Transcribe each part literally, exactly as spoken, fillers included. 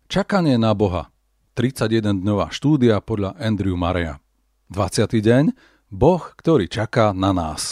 Čakanie na Boha. tridsaťjedendňová štúdia podľa Andrew Murraya. dvadsiaty deň. Boh, ktorý čaká na nás.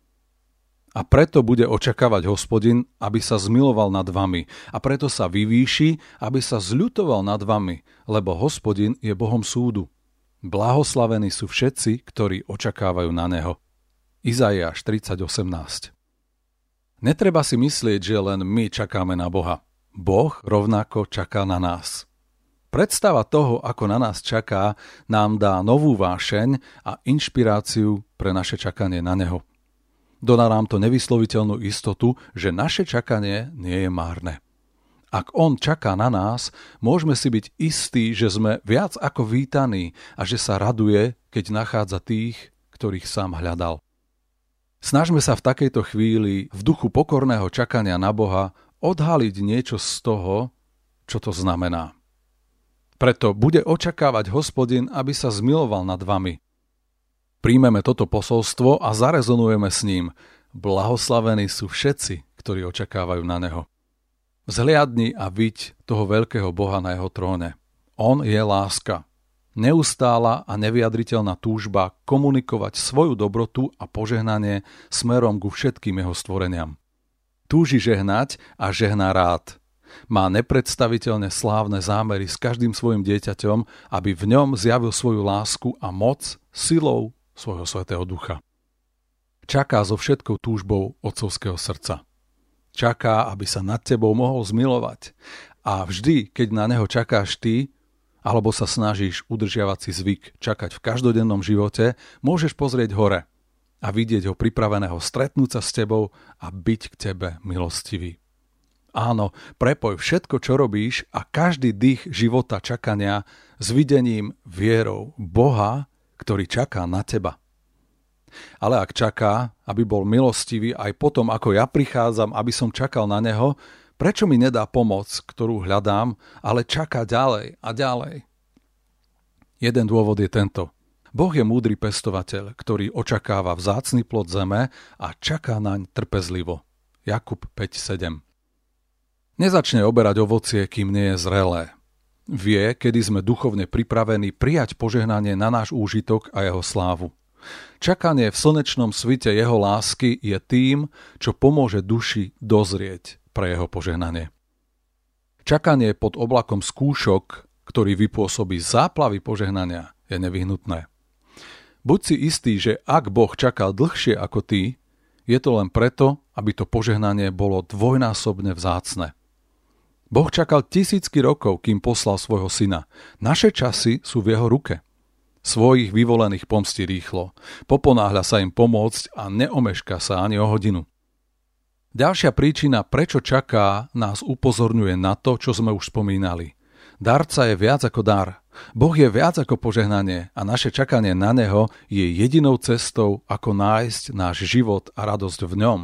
A preto bude očakávať Hospodin, aby sa zmiloval nad vami. A preto sa vyvýši, aby sa zľutoval nad vami, lebo Hospodin je Bohom súdu. Blahoslavení sú všetci, ktorí očakávajú na Neho. Izaiáš tridsať osemnásť. Netreba si myslieť, že len my čakáme na Boha. Boh rovnako čaká na nás. Predstava toho, ako na nás čaká, nám dá novú vášeň a inšpiráciu pre naše čakanie na Neho. Dodá nám to nevysloviteľnú istotu, že naše čakanie nie je márne. Ak On čaká na nás, môžeme si byť istí, že sme viac ako vítaní a že sa raduje, keď nachádza tých, ktorých sám hľadal. Snažme sa v takejto chvíli v duchu pokorného čakania na Boha odhaliť niečo z toho, čo to znamená. Preto bude očakávať Hospodin, aby sa zmiloval nad vami. Príjmeme toto posolstvo a zarezonujeme s ním. Blahoslavení sú všetci, ktorí očakávajú na Neho. Vzhliadni a viď toho veľkého Boha na jeho tróne. On je láska. Neustála a nevyjadriteľná túžba komunikovať svoju dobrotu a požehnanie smerom ku všetkým jeho stvoreniam. Túži žehnať a žehná rád. Má nepredstaviteľne slávne zámery s každým svojim dieťaťom, aby v ňom zjavil svoju lásku a moc silou svojho svätého ducha. Čaká so všetkou túžbou otcovského srdca. Čaká, aby sa nad tebou mohol zmilovať. A vždy, keď na neho čakáš ty, alebo sa snažíš udržiavať si zvyk čakať v každodennom živote, môžeš pozrieť hore a vidieť ho pripraveného stretnúť sa s tebou a byť k tebe milostivý. Áno, prepoj všetko, čo robíš a každý dých života čakania s videním vierou Boha, ktorý čaká na teba. Ale ak čaká, aby bol milostivý aj potom, ako ja prichádzam, aby som čakal na neho, prečo mi nedá pomoc, ktorú hľadám, ale čaká ďalej a ďalej? Jeden dôvod je tento. Boh je múdry pestovateľ, ktorý očakáva vzácny plod zeme a čaká naň trpezlivo. Jakub päť sedem. Nezačne oberať ovocie, kým nie je zrelé. Vie, kedy sme duchovne pripravení prijať požehnanie na náš úžitok a jeho slávu. Čakanie v slnečnom svite jeho lásky je tým, čo pomôže duši dozrieť pre jeho požehnanie. Čakanie pod oblakom skúšok, ktorý vypôsobí záplavy požehnania, je nevyhnutné. Buď si istý, že ak Boh čakal dlhšie ako ty, je to len preto, aby to požehnanie bolo dvojnásobne vzácne. Boh čakal tisícky rokov, kým poslal svojho syna. Naše časy sú v jeho ruke. Svojich vyvolených pomstí rýchlo. Poponáhľa sa im pomôcť a neomeška sa ani o hodinu. Ďalšia príčina, prečo čaká, nás upozorňuje na to, čo sme už spomínali. Darca je viac ako dar. Boh je viac ako požehnanie a naše čakanie na neho je jedinou cestou, ako nájsť náš život a radosť v ňom.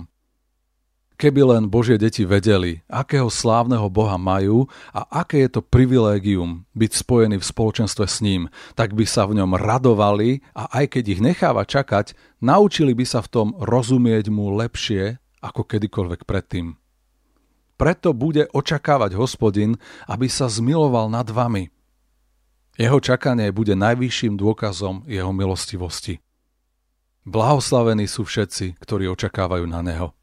Keby len Božie deti vedeli, akého slávneho Boha majú a aké je to privilégium byť spojený v spoločenstve s ním, tak by sa v ňom radovali a aj keď ich necháva čakať, naučili by sa v tom rozumieť mu lepšie ako kedykoľvek predtým. Preto bude očakávať Hospodin, aby sa zmiloval nad vami. Jeho čakanie bude najvyšším dôkazom jeho milostivosti. Blahoslavení sú všetci, ktorí očakávajú na neho.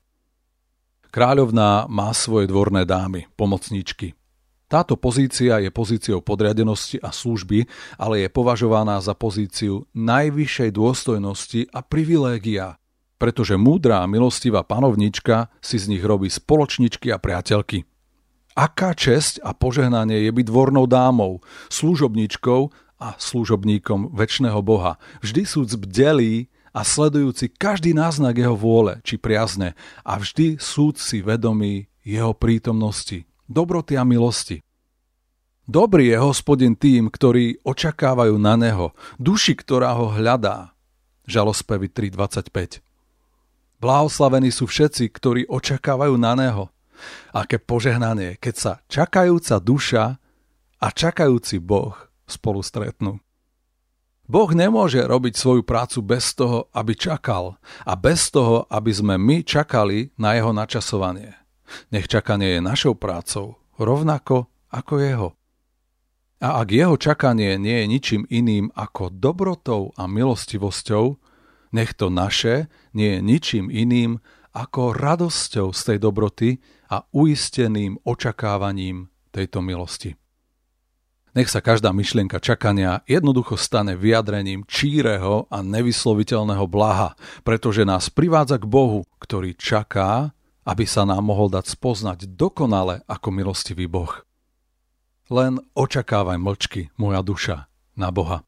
Kráľovná má svoje dvorné dámy, pomocníčky. Táto pozícia je pozíciou podriadenosti a služby, ale je považovaná za pozíciu najvyššej dôstojnosti a privilégia, pretože múdra a milostivá panovnička si z nich robí spoločničky a priateľky. Aká česť a požehnanie je byť dvornou dámou, služobničkou a služobníkom večného Boha. Vždy sú bdelí a sledujúci každý náznak jeho vôle či priazne a vždy sú si vedomí jeho prítomnosti, dobroty a milosti. Dobrý je Hospodin tým, ktorí očakávajú na neho, duši, ktorá ho hľadá. Žalospevy tri dvadsaťpäť. Blahoslavení sú všetci, ktorí očakávajú na neho. Aké požehnanie, keď sa čakajúca duša a čakajúci Boh spolu stretnú. Boh nemôže robiť svoju prácu bez toho, aby čakal a bez toho, aby sme my čakali na jeho načasovanie. Nech čakanie je našou prácou, rovnako ako jeho. A ak jeho čakanie nie je ničím iným ako dobrotou a milostivosťou, nech to naše nie je ničím iným ako radosťou z tej dobroty a uisteným očakávaním tejto milosti. Nech sa každá myšlienka čakania jednoducho stane vyjadrením číreho a nevysloviteľného blaha, pretože nás privádza k Bohu, ktorý čaká, aby sa nám mohol dať spoznať dokonale ako milostivý Boh. Len očakávaj mlčky, moja duša, na Boha.